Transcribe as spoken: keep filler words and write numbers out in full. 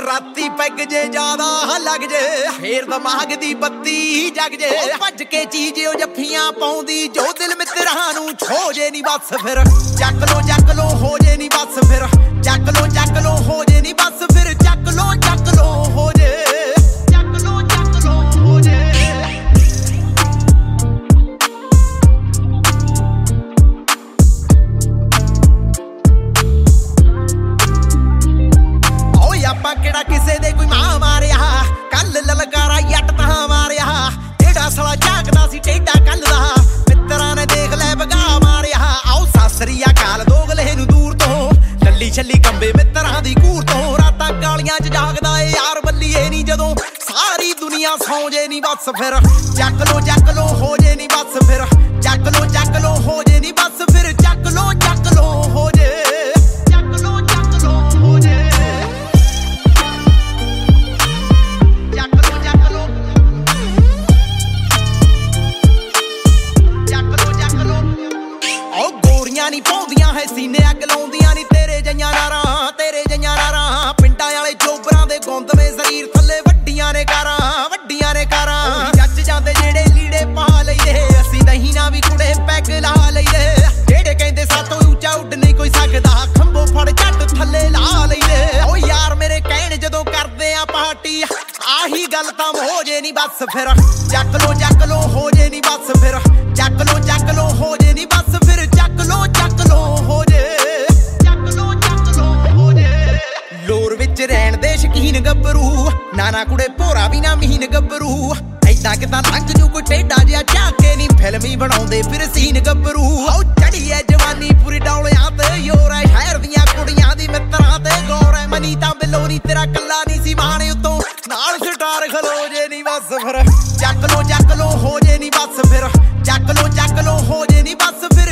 राती पैग जे ज्यादा लग जे फेर दिमाग दी बत्ती जग जे भज के चीज ओ जफ्फियां पाउंदी जो दिल मित्रां नूं छो जे नी बस फिर चक लो चक लो हो जे नी बस फिर चक लो चक लो हो जे नी बस फिर चक लो चक लो हो जे चक लो चक लो हो जे ਆਪਾਂ ਕਿਹੜਾ ਕਿਸੇ ਦੇ ਕੋਈ ਮਾਂ ਮਾਰਿਆ ਕੱਲ ਲਲਕਾਰਾ ਜੱਟ ਤਾਂ ਮਾਰਿਆ ਜਿਹੜਾ ਸਾਲਾ ਝਾਕਦਾ ਸੀ ਟੇਡਾ ਕੱਲ ਦਾ ਮਿੱਤਰਾਂ ਨੇ ਦੇਖ ਲੈ ਵਗਾ ਮਾਰਿਆ ਆਓ ਸਾਸਰੀ ਅਕਾਲ ਦੋਗਲੇ ਨੂੰ ਦੂਰ ਤੋਂ ਲੱਲੀ ਛੱਲੀ ਕੰਬੇ ਮਿੱਤਰਾਂ ਦੀ ਘੂਰ ਤੋਂ ਰਾਤਾਂ ਕਾਲੀਆਂ 'ਚ ਜਾਗਦਾ ਏ ਯਾਰ ਬੱਲੀਏ ਨੀ ਜਦੋਂ ਸਾਰੀ ਦੁਨੀਆ ਸੌਂ ਜੇ ਨੀ ਬਸ ਫਿਰ ਚੱਕ ਲੋ ਚੱਕ ਲੋ ਹੋ ਜੇ ਨੀ ਬਸ ਫਿਰ ਚੱਕ ਲੋ ਚੱਕ ਲੋ ਹੋ ਜੇ ਨੀ ਬਸ ਫਿਰ ਚੱਕ ਲੋ ਚੱਕ ਲੋ ਹੋ ਜੇ ਚੱਕ ਲੋ ਚੱਕ ਲੋ ਹੋ ਜੇ ਨੀ ਪਾਉਂਦੀਆਂ ਹੈ ਸੀਨੇ ਅੱਗ ਲਾਉਂਦੀਆਂ ਨੀ ਤੇਰੇ ਜਈਆਂ ਨਾਰਾਂ ਤੇਰੇ ਜਈਆਂ ਨਾਰਾਂ ਪਿੰਡਾਂ ਵਾਲੇ ਚੋਬਰਾਂ ਦੇ ਗੁੰਦਵੇਂ ਸਰੀਰ ਥੱਲੇ ਵੱਡੀਆਂ ਨੇ ਕਾਰਾਂ ਵੱਡੀਆਂ ਨੇ ਕਾਰਾਂ ਜੱਜ ਜਾਂਦੇ ਜਿਹੜੇ ਲੀੜੇ ਪਾ ਲਈਏ ਅਸੀਂ ਨਹੀਂ ਨਾ ਵੀ ਕੁੜੇ ਪੈਗ ਲਾ ਲਈਏ ਜਿਹੜੇ ਕਹਿੰਦੇ ਸਾਤੋਂ ਉੱਚਾ ਉੱਡ ਨਹੀਂ ਕੋਈ ਸਕਦਾ ਖੰਭੋਂ ਫੜ ਝੱਟ ਥੱਲੇ ਲਾ ਲਈਏ ਓ ਯਾਰ ਮੇਰੇ ਕਹਿਣ ਜਦੋਂ ਕਰਦੇ ਆ ਪਾਰਟੀ ਆਹੀ ਗੱਲ ਤਾਂ ਹੋ ਜੇ ਨੀ ਬਸ ਫਿਰ ਚੱਕ ਲੋ ਚੱਕ ਲੋ ਹੋ ਜੇ ਨੀ ਬਸ ਫਿਰ ਚੱਕ ਲੋ ਚੱਕ ਲੋ ਹੋ ਜੇ ਨੀ ਬਸ ਫਿਰ ਚੱਕ ਲੋ ਚੱਕ ਲੋ ਹੋ ਜੇ ਚੱਕ ਲੋ ਚੱਕ ਲੋ ਹੋ ਜੇ ਲੋਰ ਵਿੱਚ ਰਹਿਣ ਦੇ ਸ਼ਕੀਨ ਗੱਭਰੂ ਨਾਨਾ ਕੁੜੇ ਭੋਰਾ ਵੀ ਨਾ ਮਹੀਨ ਗੱਭਰੂ ਐਦਾਂ ਕਿਦਾਂ ਲੰਘ ਜੂ ਕੋਈ ਟੇਡਾ ਜਿਹਾ ਝਾਕੇ ਨੀ ਫਿਲਮੀ ਬਣਾਉਂਦੇ ਫਿਰ ਸੀਨ ਗੱਭਰੂ ਆਓ ਚੜੀ ਐ ਜਵਾਨੀ ਪੂਰੀ ਡੌਲਿਆਂ ਤੇ ਯੋਰ ਐ ਸ਼ਹਿਰ ਦੀਆਂ ਕੁੜੀਆਂ ਦੀ ਮਿੱਤਰਾਂ ਤੇ ਗੌਰ ਐ ਮਨੀ ਤਾਂ ਬਿੱਲੋ ਨੀ ਤੇਰਾ ਕੱਲਾ ਨੀ ਸੀ ਮਾਣ ਉਤੋਂ ਨਾਲ ਸਟਾਰ ਖਲੋ ਜੇ ਨੀ ਬਸ ਫਿਰ ਚੱਕ ਲੋ ਚੱਕ ਲੋ ਹੋ ਜੇ ਨੀ ਬਸ ਫਿਰ ਚੱਕ ਲੋ ਚੱਕ ਲੋ ਹੋ ਜੇ ਨੀ ਬਸ ਫਿਰ